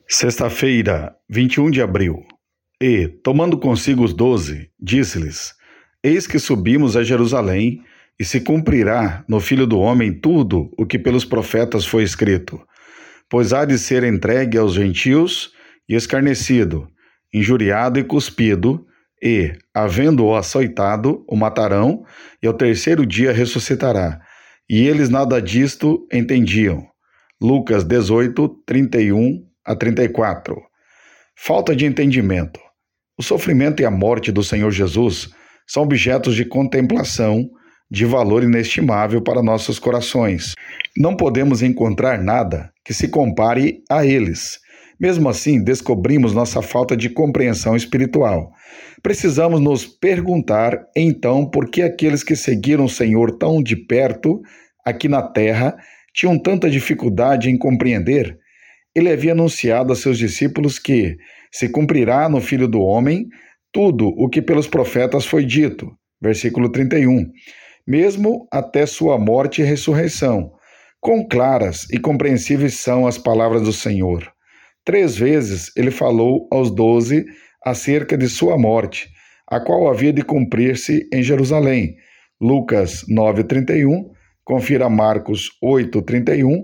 Sexta-feira, 21 de abril. E, tomando consigo os 12, disse-lhes: Eis que subimos a Jerusalém, e se cumprirá no Filho do Homem tudo o que pelos profetas foi escrito. Pois há de ser entregue aos gentios e escarnecido, injuriado e cuspido, e, havendo-o açoitado, o matarão, e ao terceiro dia ressuscitará. E eles nada disto entendiam. Lucas 18, 31 a 34. Falta de entendimento. O sofrimento e a morte do Senhor Jesus são objetos de contemplação de valor inestimável para nossos corações. Não podemos encontrar nada que se compare a eles. Mesmo assim, descobrimos nossa falta de compreensão espiritual. Precisamos nos perguntar, então, por que aqueles que seguiram o Senhor tão de perto, aqui na terra, tinham tanta dificuldade em compreender? Ele havia anunciado a seus discípulos que se cumprirá no Filho do Homem tudo o que pelos profetas foi dito. Versículo 31. Mesmo até sua morte e ressurreição. Quão claras e compreensíveis são as palavras do Senhor. 3 vezes ele falou aos 12 acerca de sua morte, a qual havia de cumprir-se em Jerusalém. Lucas 9:31, confira Marcos 8:31,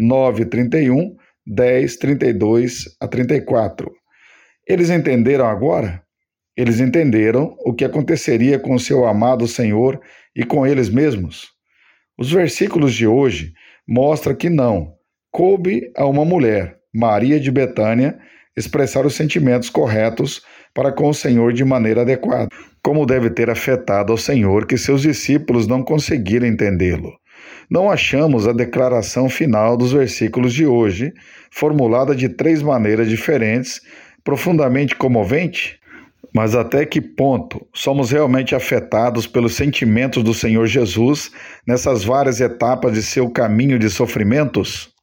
9:31, 10:32 a 34. Eles entenderam agora? Eles entenderam o que aconteceria com seu amado Senhor e com eles mesmos? Os versículos de hoje mostram que não. Coube a uma mulher, Maria de Betânia, expressar os sentimentos corretos para com o Senhor de maneira adequada. Como deve ter afetado ao Senhor que seus discípulos não conseguiram entendê-lo? Não achamos a declaração final dos versículos de hoje, formulada de 3 maneiras diferentes, profundamente comovente? Mas até que ponto somos realmente afetados pelos sentimentos do Senhor Jesus nessas várias etapas de seu caminho de sofrimentos?